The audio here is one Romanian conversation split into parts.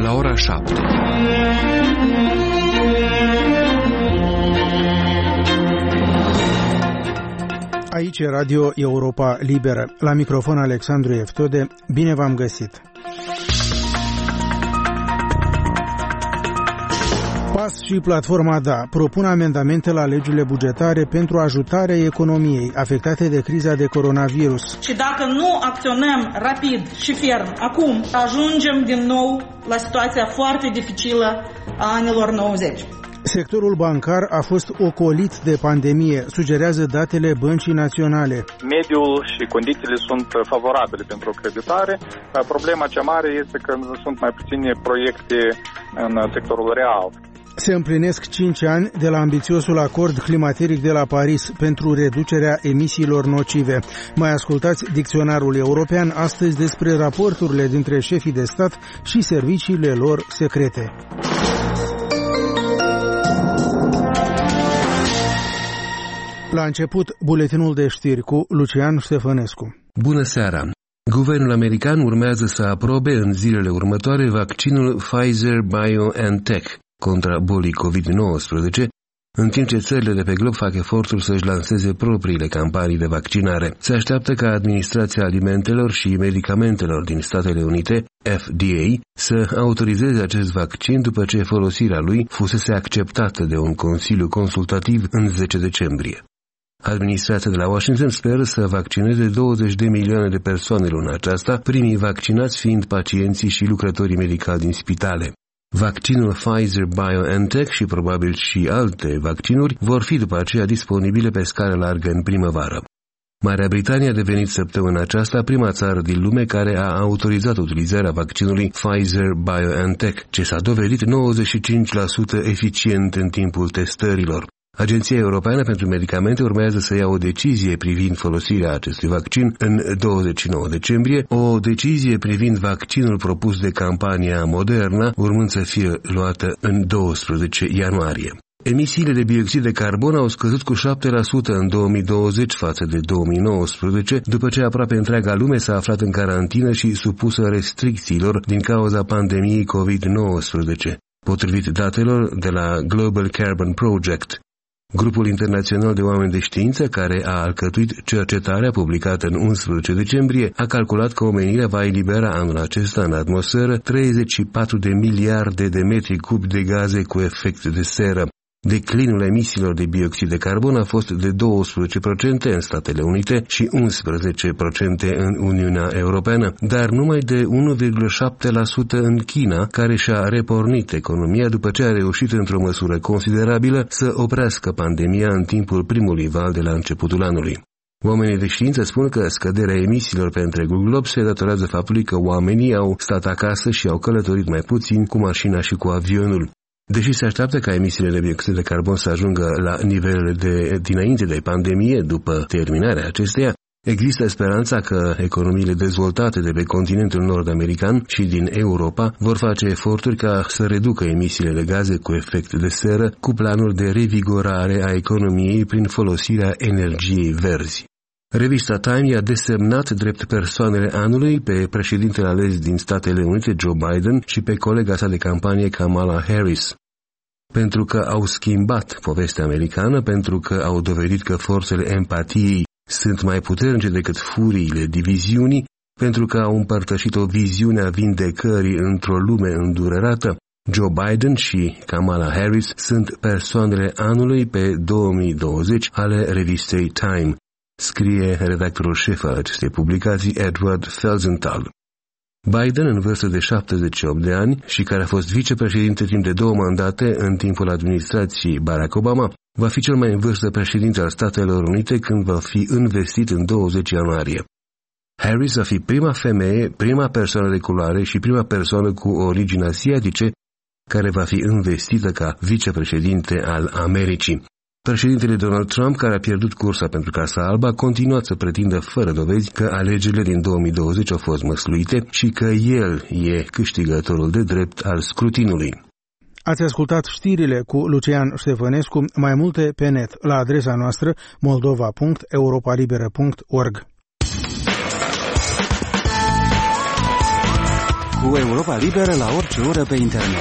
la ora 7. Aici e Radio Europa Liberă. La microfon Alexandru Eftode. Bine v-am găsit. PAS și Platforma DA propun amendamente la legile bugetare pentru ajutarea economiei afectate de criza de coronavirus. Și dacă nu acționăm rapid și ferm acum, ajungem din nou la situația foarte dificilă a anilor 90. Sectorul bancar a fost ocolit de pandemie, sugerează datele Băncii Naționale. Mediul și condițiile sunt favorabile pentru creditare. Problema cea mare este că sunt mai puține proiecte în sectorul real. Se împlinesc 5 ani de la ambițiosul acord climateric de la Paris pentru reducerea emisiilor nocive. Mai ascultați dicționarul european astăzi despre raporturile dintre șefii de stat și serviciile lor secrete. La început, buletinul de știri cu Lucian Ștefănescu. Bună seara! Guvernul american urmează să aprobe în zilele următoare vaccinul Pfizer-BioNTech contra bolii COVID-19, în timp ce țările de pe glob fac efortul să-și lanseze propriile campanii de vaccinare. Se așteaptă ca Administrația Alimentelor și Medicamentelor din Statele Unite, FDA, să autorizeze acest vaccin după ce folosirea lui fusese acceptată de un consiliu consultativ în 10 decembrie. Administrația de la Washington speră să vaccineze 20 de milioane de persoane luna aceasta, primii vaccinați fiind pacienții și lucrătorii medicali din spitale. Vaccinul Pfizer-BioNTech și probabil și alte vaccinuri vor fi după aceea disponibile pe scară largă în primăvară. Marea Britanie a devenit săptămâna aceasta prima țară din lume care a autorizat utilizarea vaccinului Pfizer-BioNTech, ce s-a dovedit 95% eficient în timpul testărilor. Agenția Europeană pentru Medicamente urmează să ia o decizie privind folosirea acestui vaccin în 29 decembrie, o decizie privind vaccinul propus de campania Moderna, urmând să fie luată în 12 ianuarie. Emisiile de dioxid de carbon au scăzut cu 7% în 2020 față de 2019, după ce aproape întreaga lume s-a aflat în carantină și supusă restricțiilor din cauza pandemiei COVID-19, potrivit datelor de la Global Carbon Project. Grupul internațional de oameni de știință, care a alcătuit cercetarea publicată în 11 decembrie, a calculat că omenirea va elibera anul acesta în atmosferă 34 de miliarde de metri cubi de gaze cu efect de seră. Declinul emisiilor de dioxid de carbon a fost de 12% în Statele Unite și 11% în Uniunea Europeană, dar numai de 1,7% în China, care și-a repornit economia după ce a reușit într-o măsură considerabilă să oprească pandemia în timpul primului val de la începutul anului. Oamenii de știință spun că scăderea emisiilor pe întregul glob se datorează faptului că oamenii au stat acasă și au călătorit mai puțin cu mașina și cu avionul. Deși se așteaptă ca emisiile de dioxid de carbon să ajungă la nivelele de dinainte de pandemie, după terminarea acesteia, există speranța că economiile dezvoltate de pe continentul nord-american și din Europa vor face eforturi ca să reducă emisiile de gaze cu efect de seră cu planuri de revigorare a economiei prin folosirea energiei verzi. Revista Time i-a desemnat drept persoanele anului pe președintele ales din Statele Unite, Joe Biden, și pe colega sa de campanie, Kamala Harris. Pentru că au schimbat povestea americană, pentru că au dovedit că forțele empatiei sunt mai puternice decât furiile diviziunii, pentru că au împărtășit o viziune a vindecării într-o lume îndurerată, Joe Biden și Kamala Harris sunt persoanele anului pe 2020 ale revistei Time, scrie redactorul șef al acestei publicații, Edward Felsenthal. Biden, în vârstă de 78 de ani și care a fost vicepreședinte timp de 2 mandate în timpul administrației Barack Obama, va fi cel mai în vârstă președinte al Statelor Unite când va fi investit în 20 ianuarie. Harris va fi prima femeie, prima persoană de culoare și prima persoană cu origini asiatice care va fi investită ca vicepreședinte al Americii. Președintele Donald Trump, care a pierdut cursa pentru Casa Albă, a continuat să pretindă fără dovezi că alegerile din 2020 au fost măsluite și că el e câștigătorul de drept al scrutinului. Ați ascultat știrile cu Lucian Ștefănescu, mai multe pe net la adresa noastră moldova.europalibera.org. Cu cu Europa Liberă la orice oră pe internet.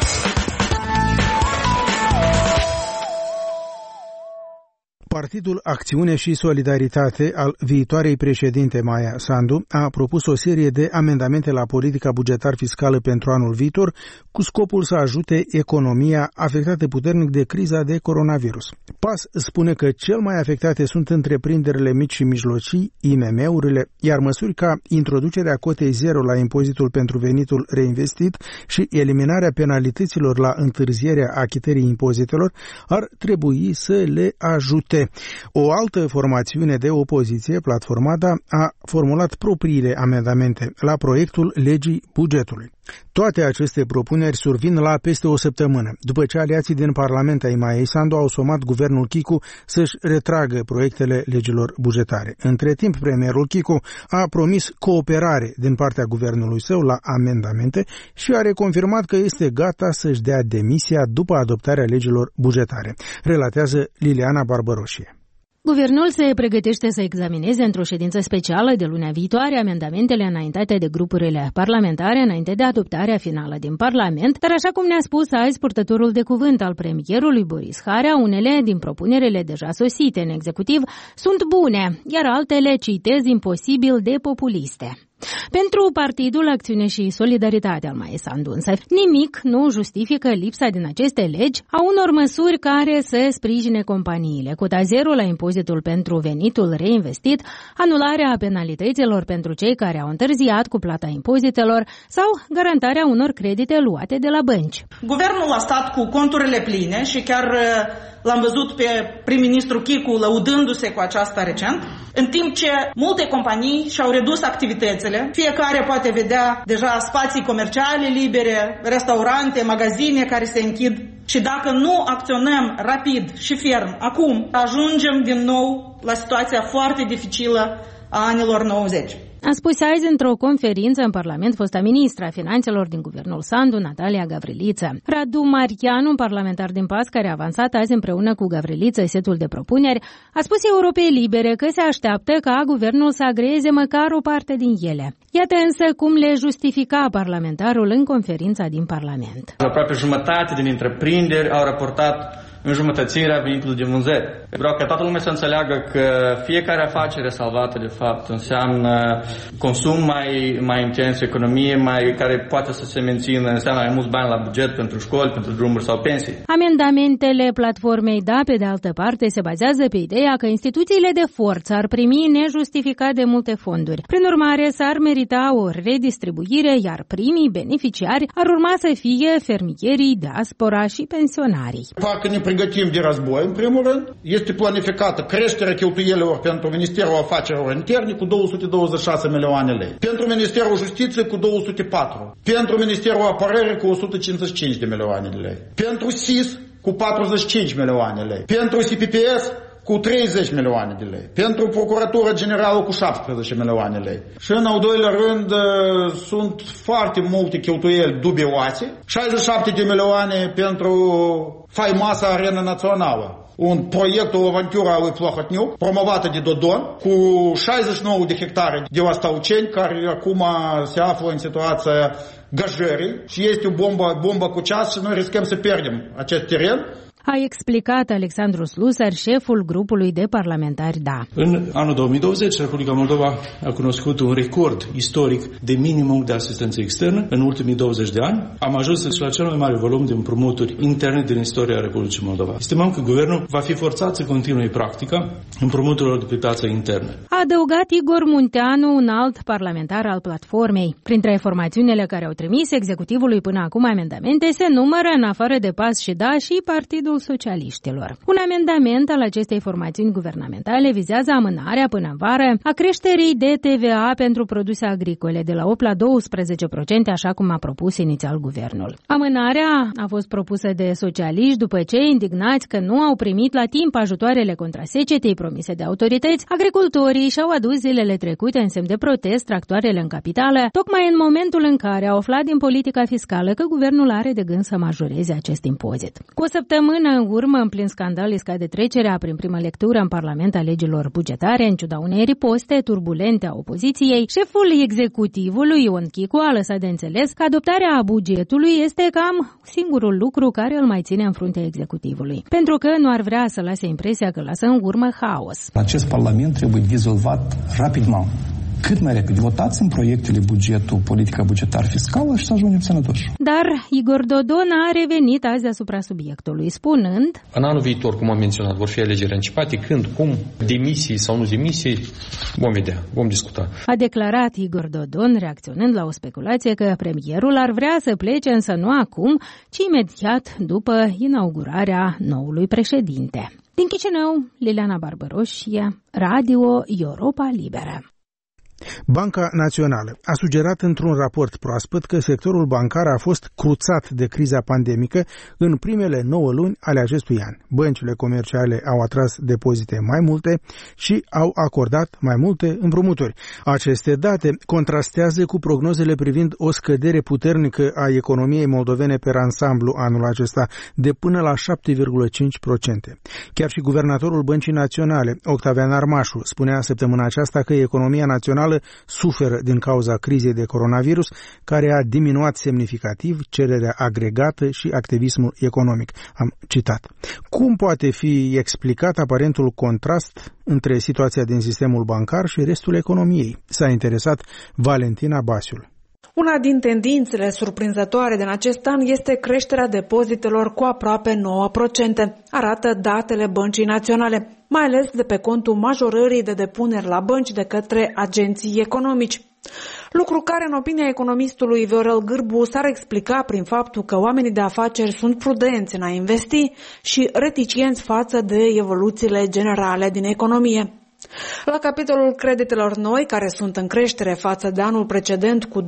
Partidul Acțiune și Solidaritate al viitoarei președinte Maia Sandu a propus o serie de amendamente la politica bugetar-fiscală pentru anul viitor cu scopul să ajute economia afectată puternic de criza de coronavirus. PAS spune că cel mai afectate sunt întreprinderile mici și mijlocii, IMM-urile, iar măsuri ca introducerea cotei zero la impozitul pentru venitul reinvestit și eliminarea penalităților la întârzierea achitării impozitelor ar trebui să le ajute. O altă formațiune de opoziție, Platformada, a formulat propriile amendamente la proiectul legii bugetului. Toate aceste propuneri survin la peste o săptămână, după ce aliații din Parlament ai Maiei Sandu au somat guvernul Chicu să-și retragă proiectele legilor bugetare. Între timp, premierul Chicu a promis cooperare din partea guvernului său la amendamente și a reconfirmat că este gata să-și dea demisia după adoptarea legilor bugetare, relatează Liliana Barbaroșie. Guvernul se pregătește să examineze într-o ședință specială de lunea viitoare amendamentele înaintate de grupurile parlamentare înainte de adoptarea finală din Parlament, dar așa cum ne-a spus azi purtătorul de cuvânt al premierului Boris Harea, unele din propunerile deja sosite în executiv sunt bune, iar altele, citez, imposibil de populiste. Pentru Partidul Acțiune și Solidaritate al Maiei Sandu, însă, nimic nu justifică lipsa din aceste legi a unor măsuri care să sprijine companiile. Cota zero la impozitul pentru venitul reinvestit, anularea penalităților pentru cei care au întârziat cu plata impozitelor sau garantarea unor credite luate de la bănci. Guvernul a stat cu conturile pline și chiar l-am văzut pe prim-ministru Chicu lăudându-se cu aceasta recent, în timp ce multe companii și-au redus activitățile. Fiecare poate vedea deja spații comerciale libere, restaurante, magazine care se închid. Și dacă nu acționăm rapid și ferm acum, ajungem din nou la situația foarte dificilă a anilor 90. A spus azi într-o conferință în Parlament fosta ministra Finanțelor din guvernul Sandu, Natalia Gavriliță. Radu Marianu, un parlamentar din PAS care a avansat azi împreună cu Gavriliță setul de propuneri, a spus Europei Libere că se așteaptă ca guvernul să agreeze măcar o parte din ele. Iată însă cum le justifica parlamentarul în conferința din Parlament. Aproape jumătate din întreprinderi au raportat înjumătățirea venitului de vânzări. Vreau ca toată lumea să înțeleagă că fiecare afacere salvată, de fapt, înseamnă consum mai intens, economie care poate să se mențină, înseamnă mai mulți bani la buget pentru școli, pentru drumuri sau pensii. Amendamentele platformei DA, pe de altă parte, se bazează pe ideea că instituțiile de forță ar primi nejustificat de multe fonduri. Prin urmare, s-ar merita o redistribuire, iar primii beneficiari ar urma să fie fermierii, diaspora și pensionarii. Parcă ne pregătim de război, în primul rând. Este planificată creșterea cheltuielilor pentru Ministerul Afacerilor Interne cu 226 milioane lei. Pentru Ministerul Justiției cu 204. Pentru Ministerul Apărării cu 155 de milioane de lei. Pentru SIS cu 45 milioane lei. Pentru SPPS cu 30 milioane de lei. Pentru Procuratura Generală cu 17 milioane de lei. Și în al doilea rând sunt foarte multe cheltuieli dubioase. 67 de milioane pentru faimoasa Arena Națională. Un proiect, o aventură a lui Plohotniuc, promovată de Dodon, cu 69 de hectare de Ostauceni, care acum se află în situația găjării și este o bombă cu ceas și noi riscăm să pierdem acest teren. A explicat Alexandru Slusar, șeful grupului de parlamentari DA. În anul 2020, Republica Moldova a cunoscut un record istoric de minimum de asistență externă în ultimii 20 de ani. Am ajuns la cel mai mare volum de împrumuturi interne din istoria Republicii Moldova. Estimăm că guvernul va fi forțat să continue practica împrumuturilor de pe piața internă. A adăugat Igor Munteanu, un alt parlamentar al platformei. Printre formațiunile care au trimis executivului până acum amendamente se numără, în afară de PAS și DA, și Partidul Socialiștilor. Un amendament al acestei formațiuni guvernamentale vizează amânarea până în vară a creșterii de TVA pentru produse agricole de la 8 la 12%, așa cum a propus inițial guvernul. Amânarea a fost propusă de socialiști după ce, indignați că nu au primit la timp ajutoarele contra secetei promise de autorități, agricultorii și-au adus zilele trecute în semn de protest tractoarele în capitală, tocmai în momentul în care au aflat din politica fiscală că guvernul are de gând să majoreze acest impozit. Cu o săptămână săptămână în urmă, în plin scandal, scade trecerea prin primă lectură în Parlament a legilor bugetare, în ciuda unei riposte turbulente a opoziției. Șeful executivului, Ion Chicu, a lăsat de înțeles că adoptarea bugetului este cam singurul lucru care îl mai ține în fruntea executivului, pentru că nu ar vrea să lase impresia că lasă în urmă haos. Acest Parlament trebuie dizolvat rapidement. Cât mai repede votați în proiectele bugetul, politica bugetară fiscală și să ajungem sănătoși. Dar Igor Dodon a revenit azi asupra subiectului, spunând: în anul viitor, cum am menționat, vor fi alegeri anticipate, când, cum, demisii sau nu demisii, vom vedea, vom discuta. A declarat Igor Dodon, reacționând la o speculație că premierul ar vrea să plece, însă nu acum, ci imediat după inaugurarea noului președinte. Din Chișinău, Liliana Barbăroșie, Radio Europa Liberă. Banca Națională a sugerat într-un raport proaspăt că sectorul bancar a fost cruțat de criza pandemică în primele 9 luni ale acestui an. Băncile comerciale au atras depozite mai multe și au acordat mai multe împrumuturi. Aceste date contrastează cu prognozele privind o scădere puternică a economiei moldovene per ansamblu anul acesta de până la 7,5%. Chiar și guvernatorul Băncii Naționale, Octavian Armașu, spunea săptămâna aceasta că economia națională suferă din cauza crizei de coronavirus, care a diminuat semnificativ cererea agregată și activismul economic. Am citat. Cum poate fi explicat aparentul contrast între situația din sistemul bancar și restul economiei? S-a interesat Valentina Basiul. Una din tendințele surprinzătoare din acest an este creșterea depozitelor cu aproape 9%, arată datele Băncii Naționale, mai ales de pe contul majorării de depuneri la bănci de către agenții economici. Lucru care, în opinia economistului Viorel Gârbu, s-ar explica prin faptul că oamenii de afaceri sunt prudenți în a investi și reticienți față de evoluțiile generale din economie. La capitolul creditelor noi, care sunt în creștere față de anul precedent cu 24%,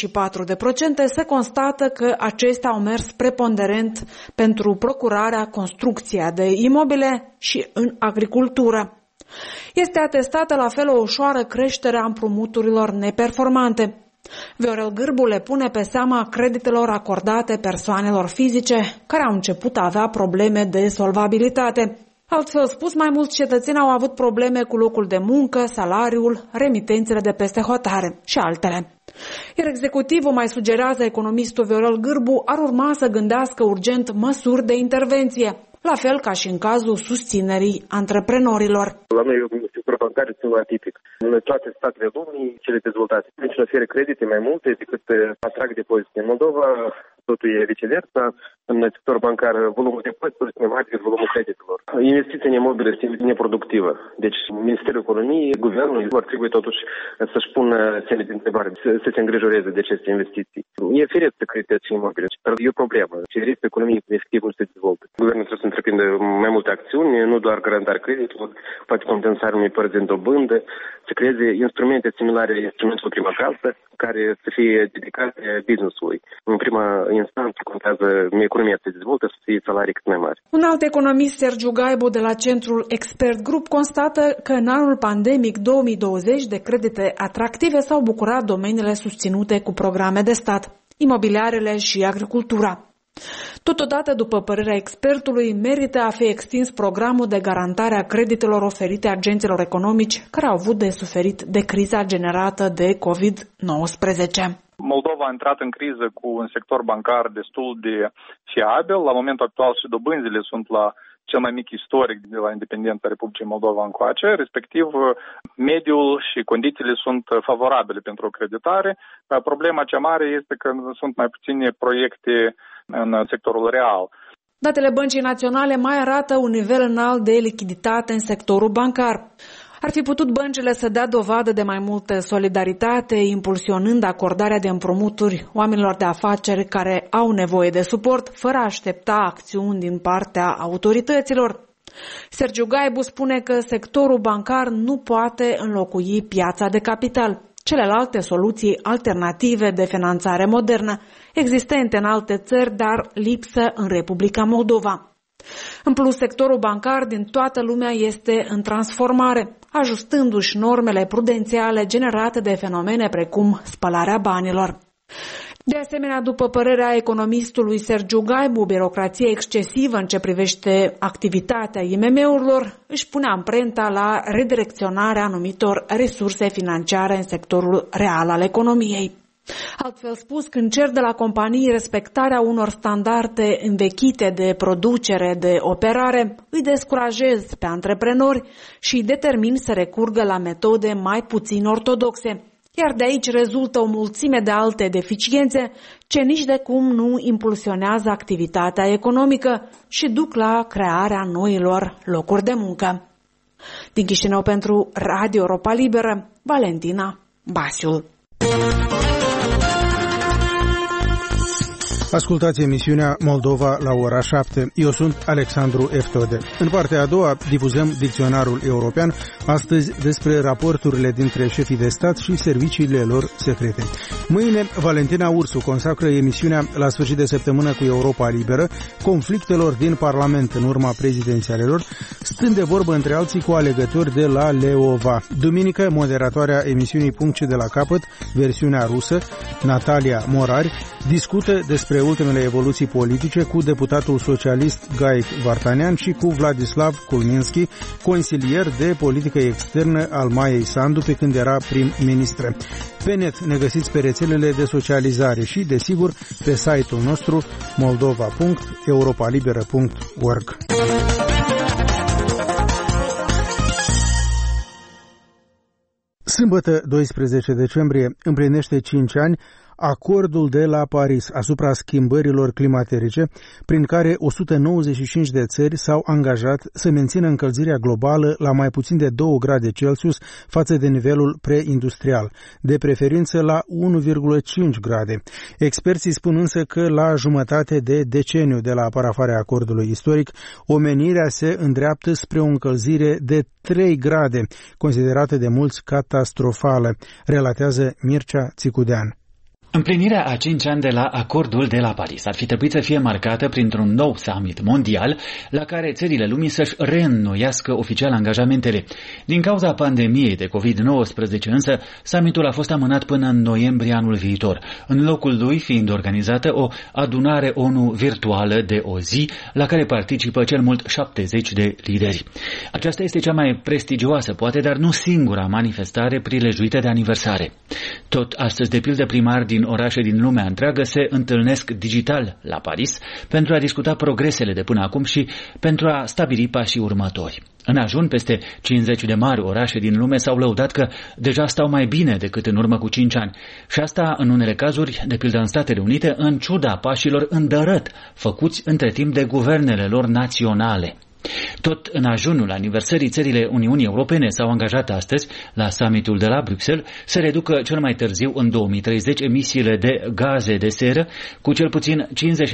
se constată că acestea au mers preponderent pentru procurarea, construcția de imobile și în agricultură. Este atestată la fel o ușoară creștere a împrumuturilor neperformante. Viorel Gârbu le pune pe seama creditelor acordate persoanelor fizice care au început a avea probleme de solvabilitate. Altfel spus, mai mulți cetățeni au avut probleme cu locul de muncă, salariul, remitențele de peste hotare și altele. Iar executivul, mai sugerează economistul Viorel Gârbu, ar urma să gândească urgent măsuri de intervenție, la fel ca și în cazul susținerii antreprenorilor. La noi sectorul bancar este atipic. În toate statele lumii, cele dezvoltate, deci oferă credite mai multe decât atrag depozite. În Moldova totul e viceversa. În sectorul bancar volumul depozitelor este mai mare decât volumul creditelor. Investiția în imobile este neproductivă. Deci Ministerul Economiei, Guvernul vor trebui totuși să-și pună semne de întrebare, să se îngrijoreze de aceste investiții. E firesc să creditezi imobile. E o problemă. Și riscul economiei efectiv nu se dezvoltă. Guvernul trebuie să întreprindă mai multe acțiuni, nu doar garantarea creditelor, poate compensarea unei părți din dobândă, să creeze instrumente similare instrumentul prima casă, care să fie dedicate business-ului. În prima instanță contează economia să se dezvolte, să fie salarii cât mai mari. Un alt economist, Sergiu Gaibu, de la Centrul Expert Group, constată că în anul pandemic 2020 de credite atractive s-au bucurat domeniile susținute cu programe de stat, imobiliarele și agricultura. Totodată, după părerea expertului, merită a fi extins programul de garantare a creditelor oferite agenților economici care au avut de suferit de criza generată de COVID-19. Moldova a intrat în criză cu un sector bancar destul de fiabil. La momentul actual și dobânzile sunt la cel mai mic istoric de la independența Republicii Moldova încoace, respectiv mediul și condițiile sunt favorabile pentru o creditare. Problema cea mare este că sunt mai puține proiecte în sectorul real. Datele Băncii Naționale mai arată un nivel înalt de lichiditate în sectorul bancar. Ar fi putut băncile să dea dovadă de mai multă solidaritate, impulsionând acordarea de împrumuturi oamenilor de afaceri care au nevoie de suport, fără a aștepta acțiuni din partea autorităților. Sergiu Gaibu spune că sectorul bancar nu poate înlocui piața de capital. Celelalte soluții alternative de finanțare modernă, existente în alte țări, dar lipsă în Republica Moldova. În plus, sectorul bancar din toată lumea este în transformare, ajustându-și normele prudențiale generate de fenomene precum spălarea banilor. De asemenea, după părerea economistului Sergiu Gaibu, birocrația excesivă în ce privește activitatea IMM-urilor își pune amprenta la redirecționarea anumitor resurse financiare în sectorul real al economiei. Altfel spus, când cer de la companii respectarea unor standarde învechite de producere, de operare, îi descurajez pe antreprenori și îi determin să recurgă la metode mai puțin ortodoxe. Iar de aici rezultă o mulțime de alte deficiențe ce nici de cum nu impulsionează activitatea economică și duc la crearea noilor locuri de muncă. Din Chișinău pentru Radio Europa Liberă, Valentina Basiul. Ascultați emisiunea Moldova la ora 7. Eu sunt Alexandru Eftode. În partea a doua difuzăm dicționarul european, astăzi despre raporturile dintre șefii de stat și serviciile lor secrete. Mâine, Valentina Ursu consacră emisiunea La sfârșit de săptămână cu Europa Liberă conflictelor din Parlament în urma prezidențialelor, stând de vorbă între alții cu alegători de la Leova. Duminică, moderatoarea emisiunii Punct de la capăt, versiunea rusă, Natalia Morari, discută despre ultimele evoluții politice cu deputatul socialist Gaic Vartanian și cu Vladislav Kulminski, consilier de politică externă al Maiei Sandu pe când era prim-ministră. Pe net ne găsiți pe rețelele de socializare și, desigur, pe site-ul nostru moldova.europalibera.org. Sâmbătă, 12 decembrie, împlinește 5 ani Acordul de la Paris asupra schimbărilor climaterice, prin care 195 de țări s-au angajat să mențină încălzirea globală la mai puțin de 2 grade Celsius față de nivelul preindustrial, de preferință la 1,5 grade. Experții spun însă că la jumătate de deceniu de la parafarea acordului istoric, omenirea se îndreaptă spre o încălzire de 3 grade, considerată de mulți catastrofală, relatează Mircea Țicudean. Împlinirea a 5 ani de la Acordul de la Paris ar fi trebuit să fie marcată printr-un nou summit mondial la care țările lumii să-și reînnoiască oficial angajamentele. Din cauza pandemiei de COVID-19 însă, summitul a fost amânat până în noiembrie anul viitor, în locul lui fiind organizată o adunare ONU virtuală de o zi la care participă cel mult 70 de lideri. Aceasta este cea mai prestigioasă, poate, dar nu singura manifestare prilejuită de aniversare. Tot astăzi, de pildă, primari din orașe din lumea întreagă se întâlnesc digital la Paris pentru a discuta progresele de până acum și pentru a stabili pașii următori. În ajun, peste 50 de mari orașe din lume s-au lăudat că deja stau mai bine decât în urmă cu 5 ani. Și asta, în unele cazuri, de pildă în Statele Unite, în ciuda pașilor îndărăt făcuți între timp de guvernele lor naționale. Tot în ajunul aniversării, țările Uniunii Europene s-au angajat astăzi, la summitul de la Bruxelles, să reducă cel mai târziu în 2030 emisiile de gaze de seră cu cel puțin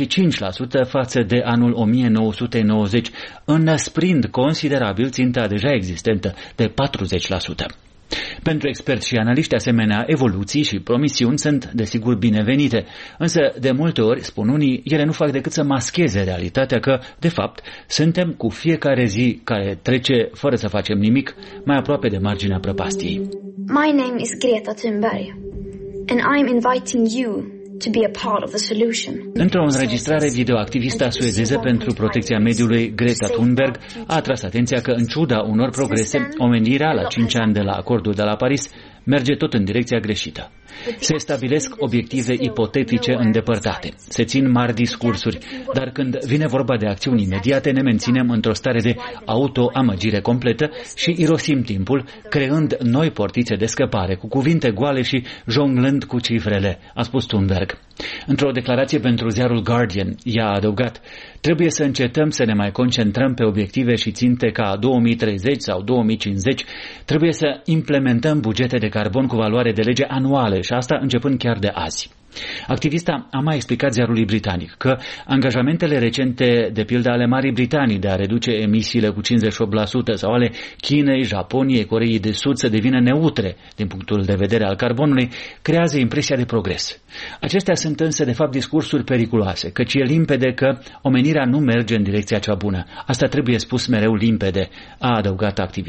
55% față de anul 1990, înăsprind considerabil ținta deja existentă de 40%. Pentru experți și analiști, asemenea evoluții și promisiuni sunt, desigur, binevenite, însă, de multe ori, spun unii, ele nu fac decât să mascheze realitatea că, de fapt, suntem cu fiecare zi care trece fără să facem nimic mai aproape de marginea prăpastiei. My name is Greta Thunberg, and I'm inviting you to be a part of the solution. Într-o înregistrare video, activista suedeză pentru protecția mediului Greta Thunberg a atras atenția că, în ciuda unor progrese, omenirea, la 5 ani de la Acordul de la Paris, merge tot în direcția greșită. Se stabilesc obiective ipotetice îndepărtate, se țin mari discursuri, dar când vine vorba de acțiuni imediate, ne menținem într-o stare de autoamăgire completă și irosim timpul, creând noi portițe de scăpare, cu cuvinte goale și jonglând cu cifrele, a spus Thunberg. Într-o declarație pentru ziarul Guardian, ea a adăugat: trebuie să încetăm să ne mai concentrăm pe obiective și ținte ca 2030 sau 2050, trebuie să implementăm bugete de carbon cu valoare de lege anuale și asta începând chiar de azi. Activista a mai explicat ziarului britanic că angajamentele recente, de pildă ale Marii Britanii, de a reduce emisiile cu 58% sau ale Chinei, Japoniei, Coreei de Sud să devină neutre din punctul de vedere al carbonului, creează impresia de progres. Acestea sunt însă de fapt discursuri periculoase, căci e limpede că omenirea nu merge în direcția cea bună. Asta trebuie spus mereu limpede, a adăugat activista.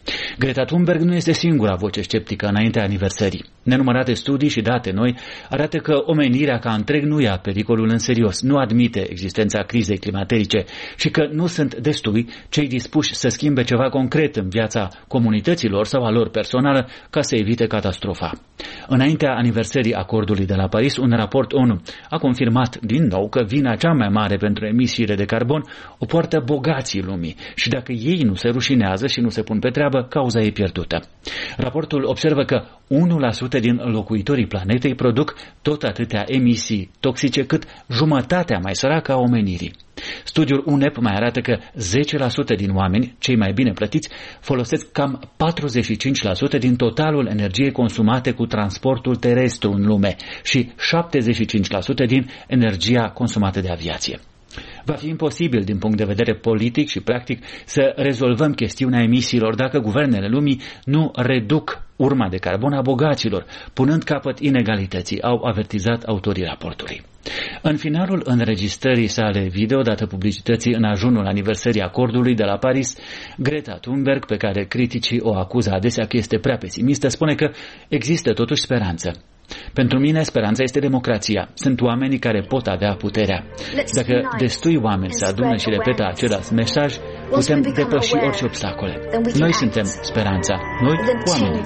Greta Thunberg nu este singura voce sceptică înaintea aniversării. Nenumărate studii și date noi arată că omenirea ca întreg nu ia pericolul în serios, nu admite existența crizei climaterice și că nu sunt destui cei dispuși să schimbe ceva concret în viața comunităților sau a lor personală ca să evite catastrofa. Înaintea aniversării acordului de la Paris, un raport ONU a confirmat din nou că vina cea mai mare pentru emisiile de carbon o poartă bogații lumii și dacă ei nu se rușinează și nu se pun pe treabă, cauza e pierdută. Raportul observă că 1% din locuitorii planetei produc tot atâtea emisii toxice cât jumătatea mai săracă a omenirii. Studiul UNEP mai arată că 10% din oameni, cei mai bine plătiți, folosesc cam 45% din totalul energiei consumate cu transportul terestru în lume și 75% din energia consumată de aviație. Va fi imposibil din punct de vedere politic și practic să rezolvăm chestiunea emisiilor dacă guvernele lumii nu reduc urma de carbon a bogaților, punând capăt inegalității, au avertizat autorii raportului. În finalul înregistrării sale video dată publicității în ajunul aniversării acordului de la Paris, Greta Thunberg, pe care criticii o acuză adesea că este prea pesimistă, spune că există totuși speranță. Pentru mine, speranța este democrația. Sunt oamenii care pot avea puterea. Dacă destui oameni se adună și repetă același mesaj, putem depăși orice obstacole. Noi suntem speranța. Noi, oamenii.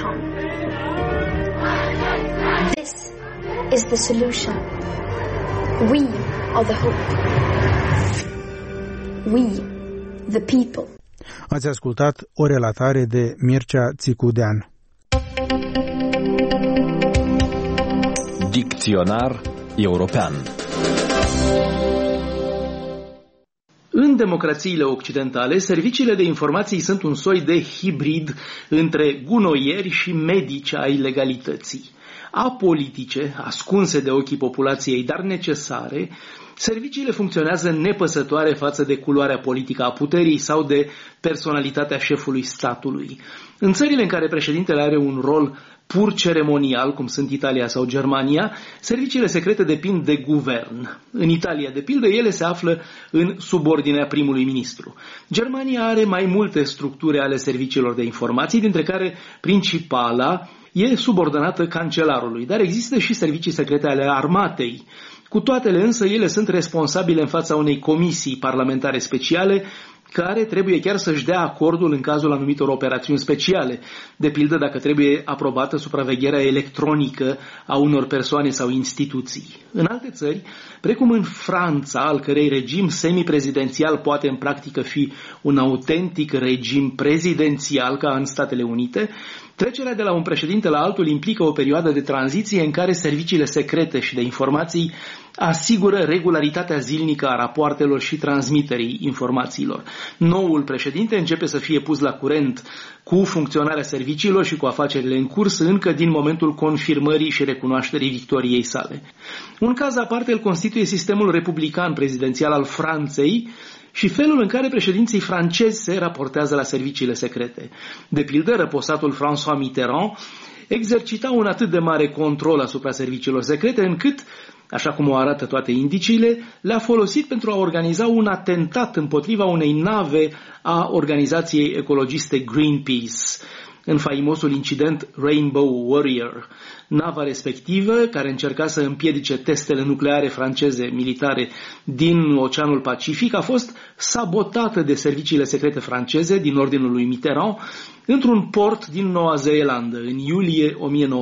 This is the solution. We are the hope. We, the people. Ați ascultat o relatare de Mircea Țicudean. Dicționar european. În democrațiile occidentale, serviciile de informații sunt un soi de hibrid între gunoieri și medici ai legalității. Apolitice, ascunse de ochii populației, dar necesare, serviciile funcționează nepăsătoare față de culoarea politică a puterii sau de personalitatea șefului statului. În țările în care președintele are un rol pur ceremonial, cum sunt Italia sau Germania, serviciile secrete depind de guvern. În Italia, de pildă, ele se află în subordinea primului ministru. Germania are mai multe structuri ale serviciilor de informații, dintre care principala e subordonată cancelarului, dar există și servicii secrete ale armatei. Cu toatele însă, ele sunt responsabile în fața unei comisii parlamentare speciale care trebuie chiar să-și dea acordul în cazul anumitor operațiuni speciale, de pildă dacă trebuie aprobată supravegherea electronică a unor persoane sau instituții. În alte țări, precum în Franța, al cărei regim semiprezidențial poate în practică fi un autentic regim prezidențial ca în Statele Unite, trecerea de la un președinte la altul implică o perioadă de tranziție în care serviciile secrete și de informații asigură regularitatea zilnică a rapoartelor și transmiterii informațiilor. Noul președinte începe să fie pus la curent cu funcționarea serviciilor și cu afacerile în curs încă din momentul confirmării și recunoașterii victoriei sale. Un caz aparte îl constituie sistemul republican prezidențial al Franței și felul în care președinții francezi se raportează la serviciile secrete. De pildă, răposatul François Mitterrand exercita un atât de mare control asupra serviciilor secrete încât, așa cum o arată toate indiciile, le-a folosit pentru a organiza un atentat împotriva unei nave a organizației ecologiste Greenpeace, în faimosul incident Rainbow Warrior. Nava respectivă, care încerca să împiedice testele nucleare franceze militare din Oceanul Pacific, a fost sabotată de serviciile secrete franceze din ordinul lui Mitterrand într-un port din Noua Zeelandă, în iulie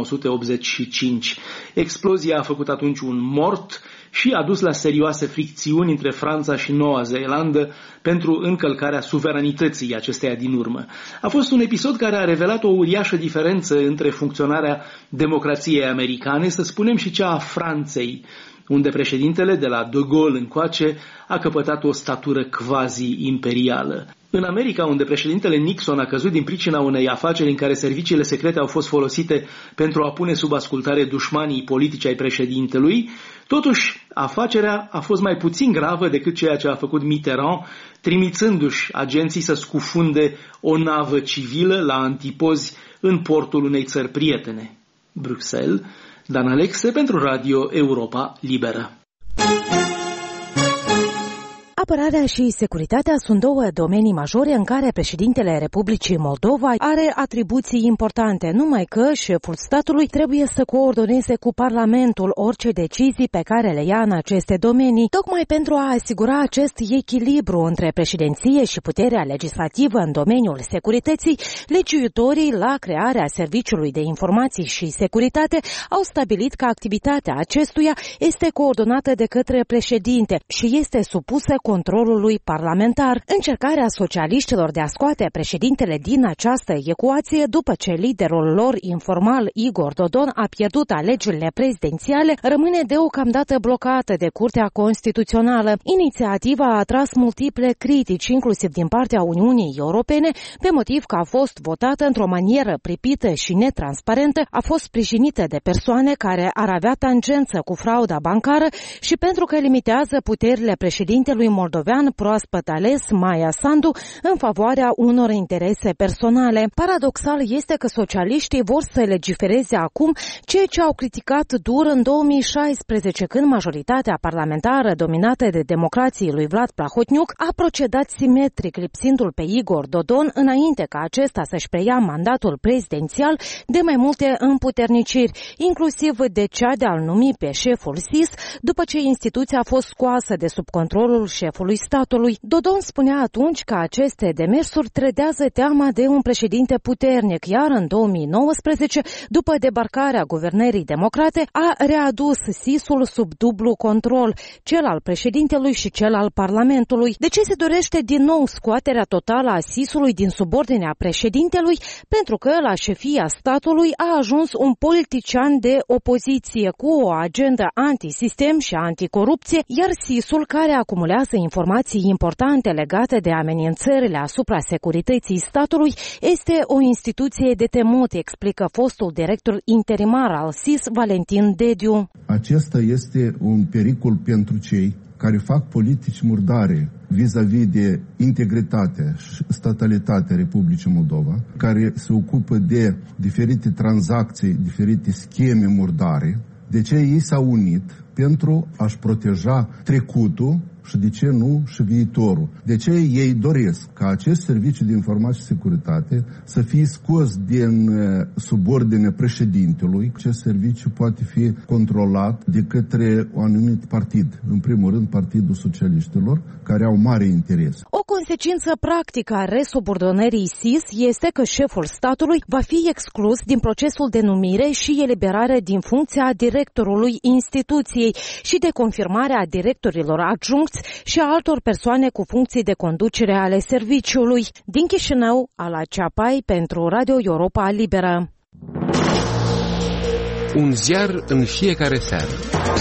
1985. Explozia a făcut atunci un mort și a dus la serioase fricțiuni între Franța și Noua Zeelandă pentru încălcarea suveranității acesteia din urmă. A fost un episod care a revelat o uriașă diferență între funcționarea democrației americane, să spunem, și cea a Franței, unde președintele de la De Gaulle încoace a căpătat o statură quasi-imperială. În America, unde președintele Nixon a căzut din pricina unei afaceri în care serviciile secrete au fost folosite pentru a pune sub ascultare dușmanii politici ai președintelui, totuși afacerea a fost mai puțin gravă decât ceea ce a făcut Mitterrand, trimițându-și agenții să scufunde o navă civilă la antipozi în portul unei țări prietene. Bruxelles, Dan Alexe pentru Radio Europa Liberă. Apărarea și securitatea sunt două domenii majore în care președintele Republicii Moldova are atribuții importante, numai că șeful statului trebuie să coordoneze cu Parlamentul orice decizii pe care le ia în aceste domenii, tocmai pentru a asigura acest echilibru între președinție și puterea legislativă în domeniul securității. Legiuitorii la crearea Serviciului de Informații și Securitate au stabilit că activitatea acestuia este coordonată de către președinte și este supusă controlului parlamentar. Încercarea socialiștilor de a scoate președintele din această ecuație după ce liderul lor informal Igor Dodon a pierdut alegerile prezidențiale rămâne deocamdată blocată de Curtea Constituțională. Inițiativa a atras multiple critici, inclusiv din partea Uniunii Europene, pe motiv că a fost votată într-o manieră pripită și netransparentă, a fost sprijinită de persoane care ar avea tangență cu frauda bancară și pentru că limitează puterile președintelui moldovean proaspăt ales, Maia Sandu, în favoarea unor interese personale. Paradoxal este că socialiștii vor să legifereze acum ceea ce au criticat dur în 2016, când majoritatea parlamentară dominată de democrații lui Vlad Plahotniuc a procedat simetric, lipsindu-l pe Igor Dodon înainte ca acesta să-și preia mandatul prezidențial de mai multe împuterniciri, inclusiv de cea de a-l numi pe șeful SIS, după ce instituția a fost scoasă de sub controlul șefului statului. Dodon spunea atunci că aceste demersuri trădează teama de un președinte puternic, iar în 2019, după debarcarea guvernării democrate, a readus SIS-ul sub dublu control, cel al președintelui și cel al Parlamentului. De ce se dorește din nou scoaterea totală a SIS-ului din subordinea președintelui? Pentru că la șefia statului a ajuns un politician de opoziție cu o agendă antisistem și anticorupție, iar SIS-ul, care acumulează informații importante legate de amenințările asupra securității statului, este o instituție de temut, explică fostul director interimar al SIS, Valentin Dediu. Acesta este un pericol pentru cei care fac politici murdare vis-a-vis de integritatea și statalitatea Republicii Moldova, care se ocupă de diferite tranzacții, diferite scheme murdare. De ce ei s-au unit? Pentru a-și proteja trecutul și, de ce nu, și viitorul. De ce ei doresc ca acest serviciu de informație și securitate să fie scos din subordine președintelui. Acest serviciu poate fi controlat de către un anumit partid, în primul rând Partidul Socialiștilor, care au mare interes. O consecință practică a resubordonării SIS este că șeful statului va fi exclus din procesul de numire și eliberare din funcția directorului instituției și de confirmarea directorilor adjuncți și a altor persoane cu funcții de conducere ale serviciului. Din Chișinău, Ala Ceapai pentru Radio Europa Liberă. Un ziar în fiecare seară.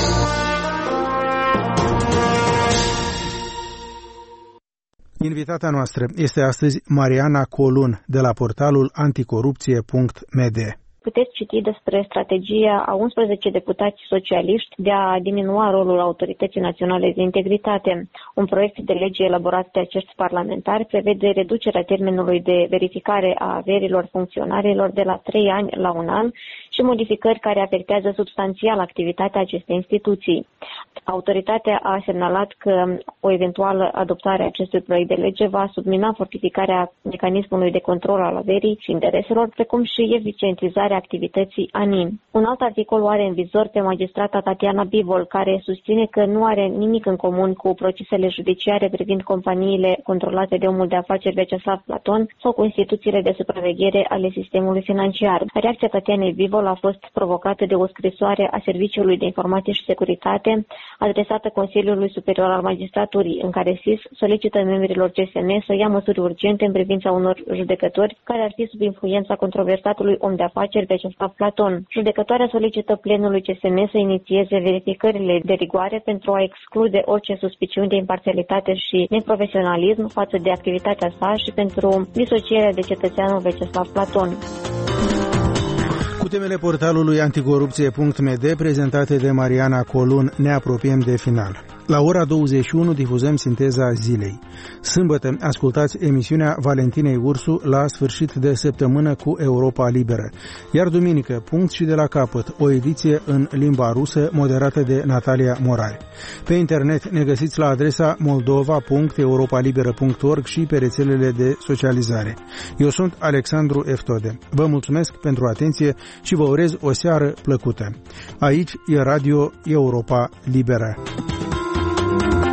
Invitata noastră este astăzi Mariana Colun de la portalul anticorupție.md. Puteți citi despre strategia a 11 deputați socialiști de a diminua rolul Autorității Naționale de Integritate. Un proiect de lege elaborat de acești parlamentari prevede reducerea termenului de verificare a averilor funcționarilor de la 3 ani la 1 an și modificări care afectează substanțial activitatea acestei instituții. Autoritatea a semnalat că o eventuală adoptare a acestui proiect de lege va submina fortificarea mecanismului de control al averii și intereselor, precum și eficientizarea activității ANIM. Un alt articol are în vizor pe magistrata Tatiana Bivol, care susține că nu are nimic în comun cu procesele judiciare privind companiile controlate de omul de afaceri Vyacheslav Platon sau cu instituțiile de supraveghere ale sistemului financiar. Reacția Tatianei Bivol a fost provocată de o scrisoare a Serviciului de Informație și Securitate adresată Consiliului Superior al Magistraturii, în care SIS solicită membrilor CSM să ia măsuri urgente în privința unor judecători care ar fi sub influența controversatului om de afaceri Vyacheslav Platon. Judecătoarea solicită plenului CSM să inițieze verificările de rigoare pentru a exclude orice suspiciuni de imparțialitate și neprofesionalism față de activitatea sa și pentru disocierea de cetățeanul Vyacheslav Platon. Cu temele portalului anticorupție.md prezentate de Mariana Colun, ne apropiem de final. La ora 21 difuzăm sinteza zilei. Sâmbătă ascultați emisiunea Valentinei Ursu la sfârșit de săptămână cu Europa Liberă. Iar duminică, punct și de la capăt, o ediție în limba rusă moderată de Natalia Morari. Pe internet ne găsiți la adresa moldova.europalibera.org și pe rețelele de socializare. Eu sunt Alexandru Eftode. Vă mulțumesc pentru atenție și vă urez o seară plăcută. Aici e Radio Europa Liberă.